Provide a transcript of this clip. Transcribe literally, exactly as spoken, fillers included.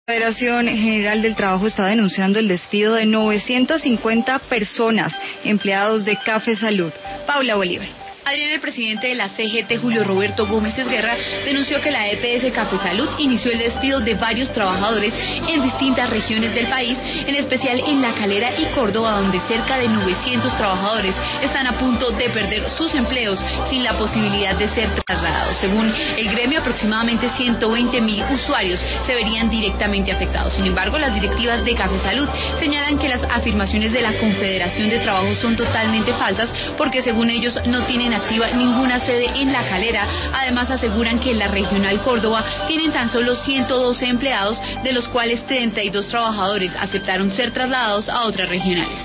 La Federación General del Trabajo está denunciando el despido de novecientas cincuenta personas, empleados de Café Salud. Paula Bolívar. Adrián, el presidente de la C G T, Julio Roberto Gómez Esguerra, denunció que la E P S Café Salud inició el despido de varios trabajadores en distintas regiones del país, en especial en La Calera y Córdoba, donde cerca de novecientos trabajadores están a punto de perder sus empleos sin la posibilidad de ser trasladados. Según el gremio, aproximadamente ciento veinte mil usuarios se verían directamente afectados. Sin embargo, las directivas de Café Salud señalan que las afirmaciones de la Confederación de Trabajo son totalmente falsas porque, según ellos, no tienen activa ninguna sede en La Calera. Además, aseguran que en la regional Córdoba tienen tan solo ciento doce empleados, de los cuales treinta y dos trabajadores aceptaron ser trasladados a otras regionales.